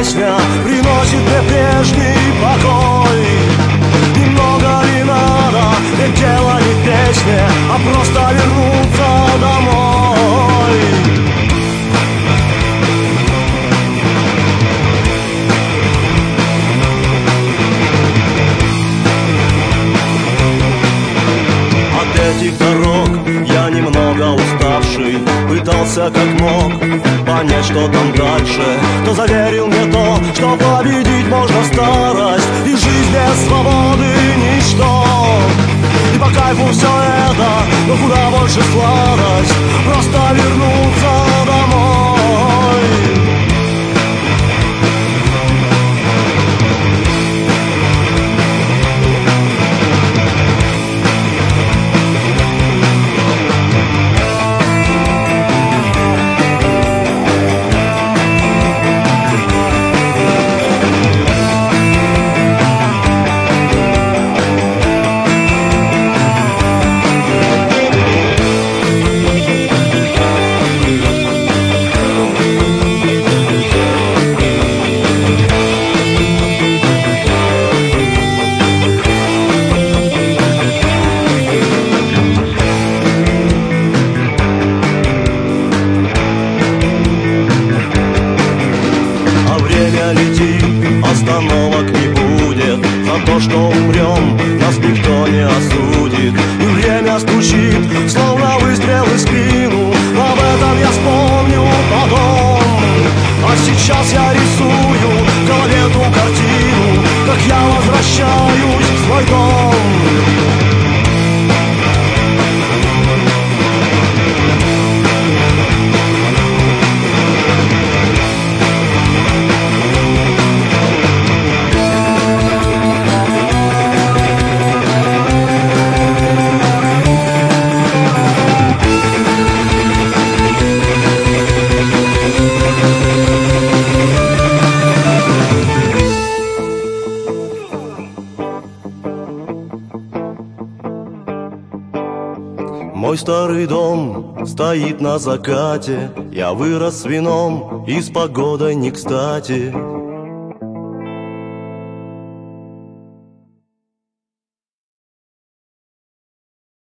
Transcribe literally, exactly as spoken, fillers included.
песня приносит мне прежний покой. Немного ли надо, ведь дело не в песне, а просто вернуться домой. От этих дорог я немного уставший пытался как мог понять, что там дальше. Кто заверил мне то, что победить можно старость, и жизнь без свободы ничто. И по кайфу все это, но куда больше сладость просто вернуться домой. Остановок не будет, за то, что умрем, нас никто не осудит. И время стучит, словно выстрел в спину, об этом я вспомню потом. А сейчас я рисую в голове ту картину, как я возвращаюсь в свой дом. Мой старый дом стоит на закате, я вырос с вином и с погодой не кстати.